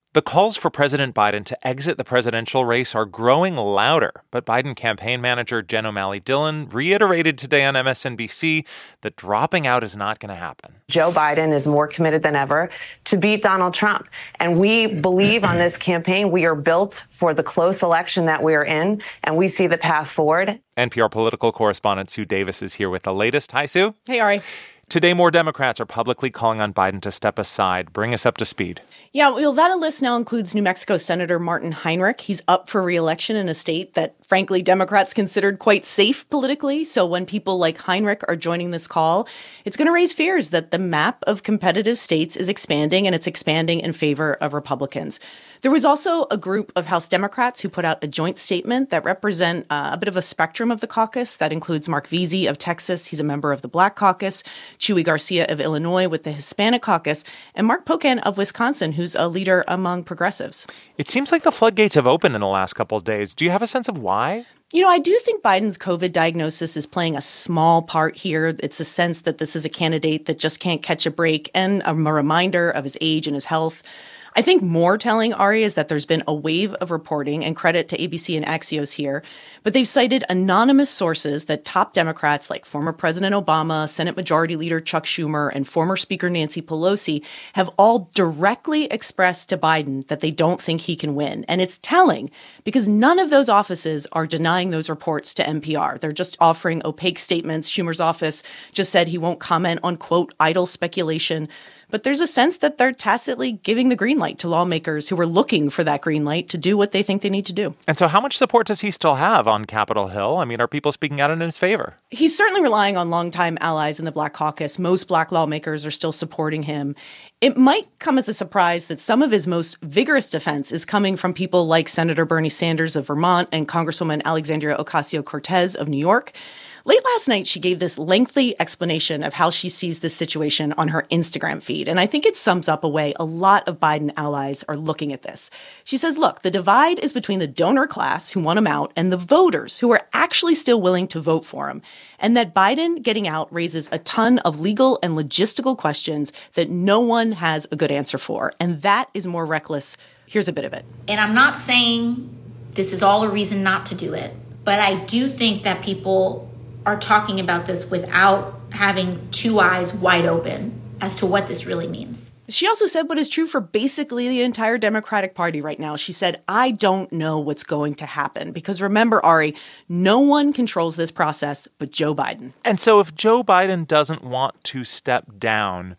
The calls for President Biden to exit the presidential race are growing louder, but Biden campaign manager Jen O'Malley-Dillon reiterated today on MSNBC that dropping out is not going to happen. Joe Biden is more committed than ever to beat Donald Trump. And we believe on this campaign we are built for the close election that we are in, and we see the path forward. NPR political correspondent Sue Davis is here with the latest. Hi, Sue. Hey, Ari. Today, more Democrats are publicly calling on Biden to step aside. Bring us up to speed. Yeah, well, that list now includes New Mexico Senator Martin Heinrich. He's up for re-election in a state that, frankly, Democrats considered quite safe politically. So when people like Heinrich are joining this call, it's going to raise fears that the map of competitive states is expanding, and it's expanding in favor of Republicans. There was also a group of House Democrats who put out a joint statement that represent a bit of a spectrum of the caucus. That includes Mark Veazey of Texas. He's a member of the Black Caucus. Chuy Garcia of Illinois with the Hispanic Caucus, and Mark Pocan of Wisconsin, who's a leader among progressives. It seems like the floodgates have opened in the last couple of days. Do you have a sense of why? You know, I do think Biden's COVID diagnosis is playing a small part here. It's a sense that this is a candidate that just can't catch a break, and a reminder of his age and his health. I think more telling, Ari, is that there's been a wave of reporting, and credit to ABC and Axios here, but they've cited anonymous sources that top Democrats like former President Obama, Senate Majority Leader Chuck Schumer, and former Speaker Nancy Pelosi have all directly expressed to Biden that they don't think he can win. And it's telling because none of those offices are denying those reports to NPR. They're just offering opaque statements. Schumer's office just said he won't comment on, quote, idle speculation. But there's a sense that they're tacitly giving the green light to lawmakers who are looking for that green light to do what they think they need to do. And so how much support does he still have on Capitol Hill? I mean, are people speaking out in his favor? He's certainly relying on longtime allies in the Black Caucus. Most Black lawmakers are still supporting him. It might come as a surprise that some of his most vigorous defense is coming from people like Senator Bernie Sanders of Vermont and Congresswoman Alexandria Ocasio-Cortez of New York. Late last night, she gave this lengthy explanation of how she sees this situation on her Instagram feed. And I think it sums up a way a lot of Biden allies are looking at this. She says, look, the divide is between the donor class who want him out and the voters who are actually still willing to vote for him. And that Biden getting out raises a ton of legal and logistical questions that no one has a good answer for. And that is more reckless. Here's a bit of it. And I'm not saying this is all a reason not to do it, but I do think that people are talking about this without having two eyes wide open as to what this really means. She also said what is true for basically the entire Democratic Party right now. She said, I don't know what's going to happen. Because remember, Ari, no one controls this process but Joe Biden. And so if Joe Biden doesn't want to step down,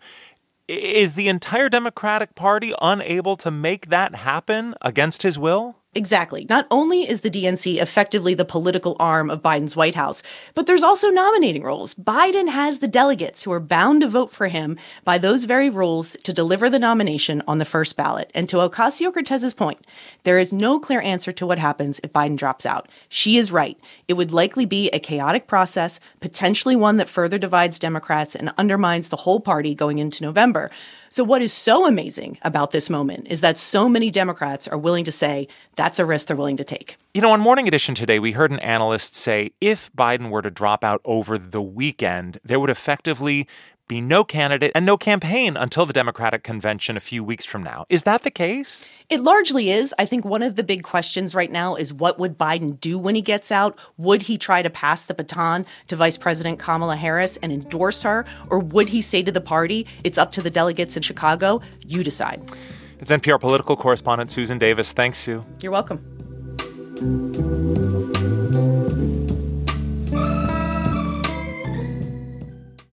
is the entire Democratic Party unable to make that happen against his will? Exactly. Not only is the DNC effectively the political arm of Biden's White House, but there's also nominating rules. Biden has the delegates who are bound to vote for him by those very rules to deliver the nomination on the first ballot. And to Ocasio-Cortez's point, there is no clear answer to what happens if Biden drops out. She is right. It would likely be a chaotic process, potentially one that further divides Democrats and undermines the whole party going into November. So what is so amazing about this moment is that so many Democrats are willing to say that's a risk they're willing to take. You know, on Morning Edition today, we heard an analyst say if Biden were to drop out over the weekend, there would effectively be no candidate and no campaign until the Democratic convention a few weeks from now. Is that the case? It largely is. I think one of the big questions right now is what would Biden do when he gets out? Would he try to pass the baton to Vice President Kamala Harris and endorse her? Or would he say to the party, it's up to the delegates in Chicago, you decide? It's NPR political correspondent Susan Davis. Thanks, Sue. You're welcome.